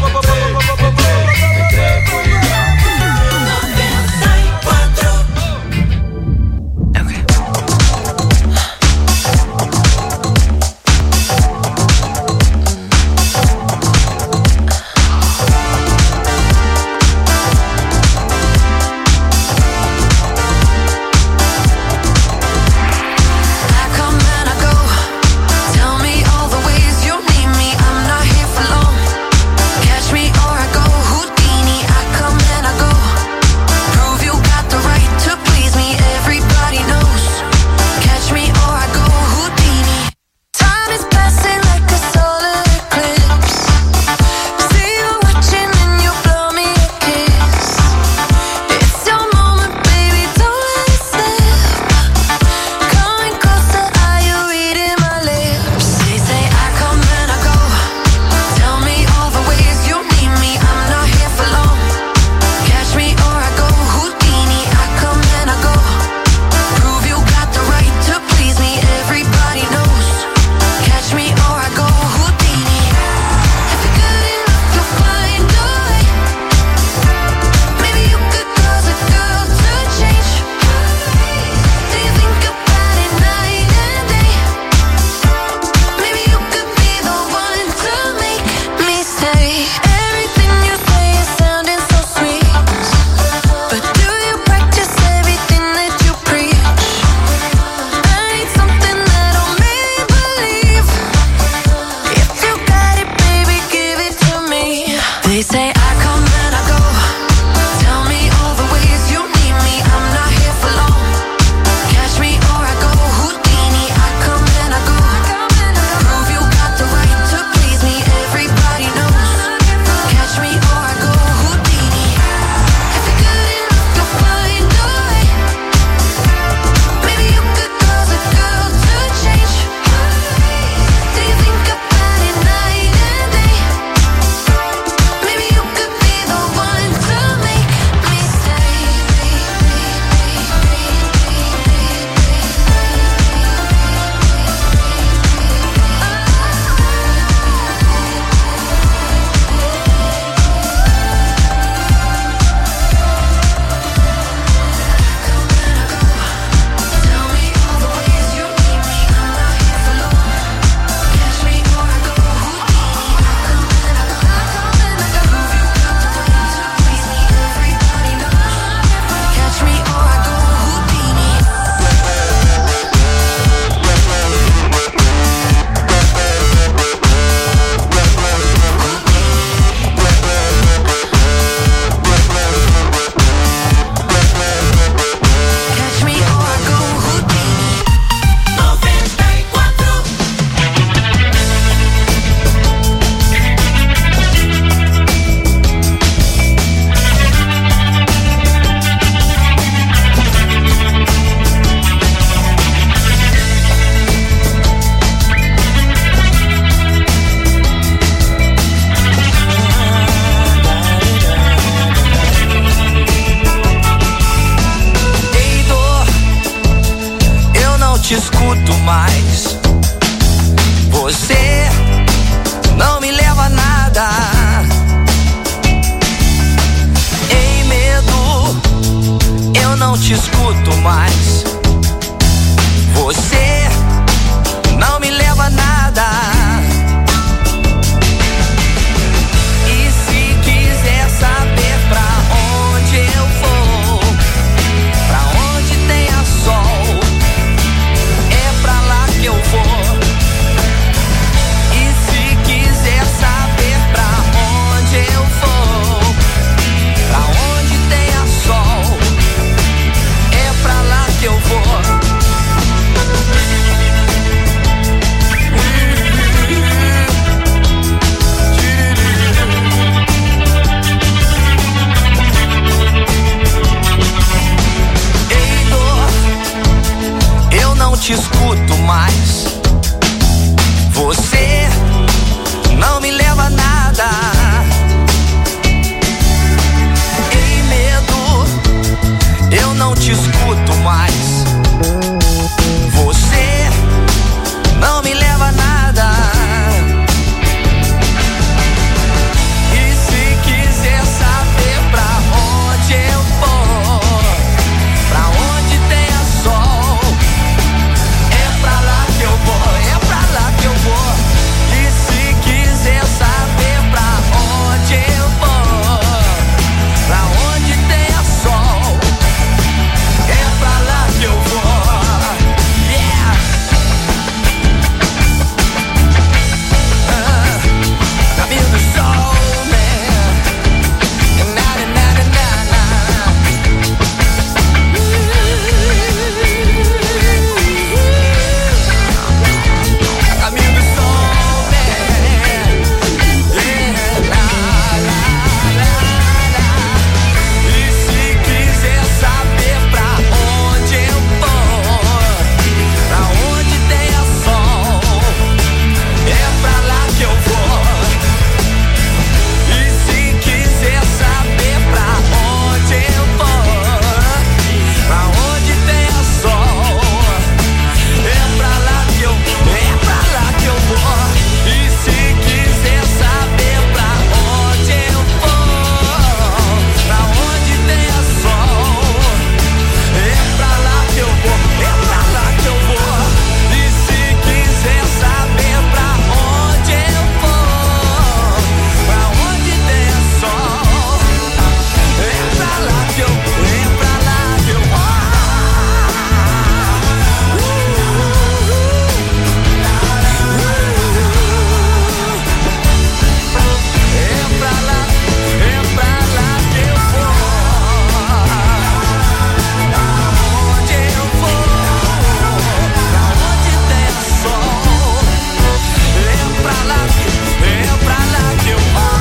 Speaker 16: mais. Você não me leva a nada. Em medo, eu não te escuto mais. Você não me leva a nada. E se quiser saber pra onde eu vou, pra onde tenha sol, é pra lá que eu vou. E se quiser saber pra onde eu vou, pra onde tenha sol, é pra lá que eu vou. Não te escuto mais. Você não me leva a nada. Em medo, eu não te escuto mais. Você não me leva a nada. E se quiser saber pra onde eu vou, pra onde tenha sol, é pra lá que eu vou. E se quiser saber pra onde eu vou, pra onde tenha sol, é pra lá que eu vou. Yeah. Ah, caminho do sol, man. Na, na, na, na, na. Caminho do sol, man. Yeah, la, la, la, la. E se quiser saber pra onde eu vou, pra onde tenha sol, é pra lá que eu vou. E se quiser saber pra onde eu vou, pra onde tenha sol, é pra lá que eu vou, é pra lá que eu vou. E se quiser saber pra onde eu vou, pra onde tenha sol, é pra lá que eu vou, é pra lá que eu vou. E se quiser saber pra onde eu vou, pra onde tenha sol, é pra lá que eu vou, é pra lá que eu vou. É pra lá, é pra lá que eu vou. Onde eu vou, pra onde tem sol, é pra lá, é pra lá que eu vou.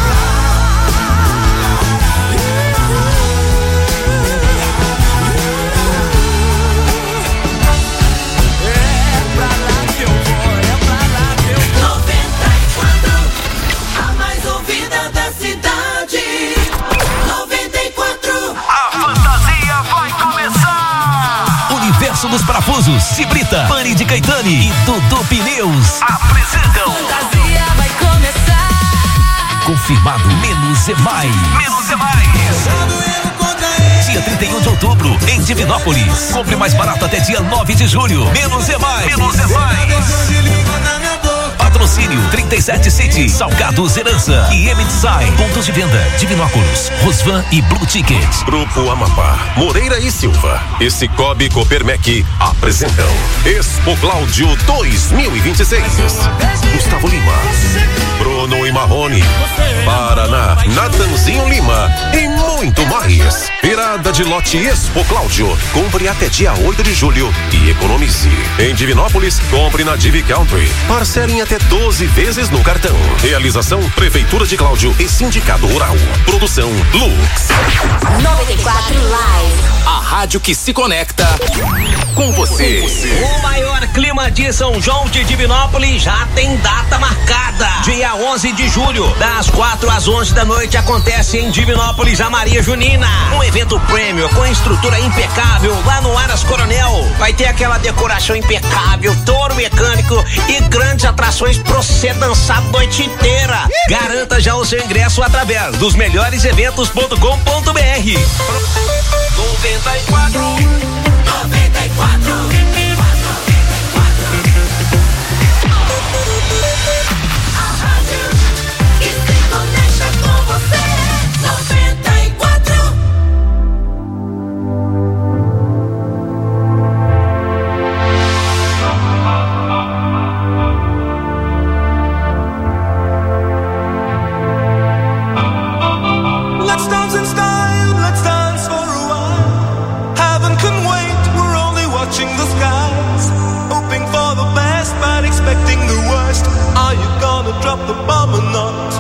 Speaker 16: É pra lá que eu vou, é pra lá que eu vou. noventa e quatro, a mais ouvida da cidade. noventa e quatro.
Speaker 17: A fantasia vai começar! Universo dos Parafusos, Cibrita, Pani de Caetani e Dudu Pneus apresentam.
Speaker 14: Fantasia vai começar.
Speaker 17: Confirmado, menos é mais. Menos é mais. Dia trinta e um de outubro, em Divinópolis. Compre mais barato até dia nove de julho. Menos é mais. Menos é mais. Patrocínio trinta e sete City, Salgados Herança e M Design. Pontos de venda, Divinópolis, Rosvan e Blue Ticket.
Speaker 15: Grupo Amapá, Moreira e Silva e Cicobi Copermec apresentam Expo Cláudio dois mil e vinte e seis. Gustavo Lima, Bruno e Marrone, Paraná, Natanzinho Lima e muito mais. Virada de lote Expo Cláudio. Compre até dia oito de julho e economize. Em Divinópolis, compre na Divi Country. Parcele em até doze doze vezes no cartão. Realização Prefeitura de Cláudio e Sindicato Rural. Produção Lux.
Speaker 18: noventa e quatro Live.
Speaker 17: A rádio que se conecta com você.
Speaker 19: O maior clima de São João de Divinópolis já tem data marcada. Dia onze de julho, das quatro às onze da noite, acontece em Divinópolis a Maria Junina. Um evento prêmio com estrutura impecável lá no Aras Coronel. Vai ter aquela decoração impecável, touro mecânico e grandes atrações pra você dançar a noite inteira. Garanta já o seu ingresso através dos melhores eventos ponto com ponto br. noventa e quatro, noventa e quatro.
Speaker 16: Drop the bomb or not?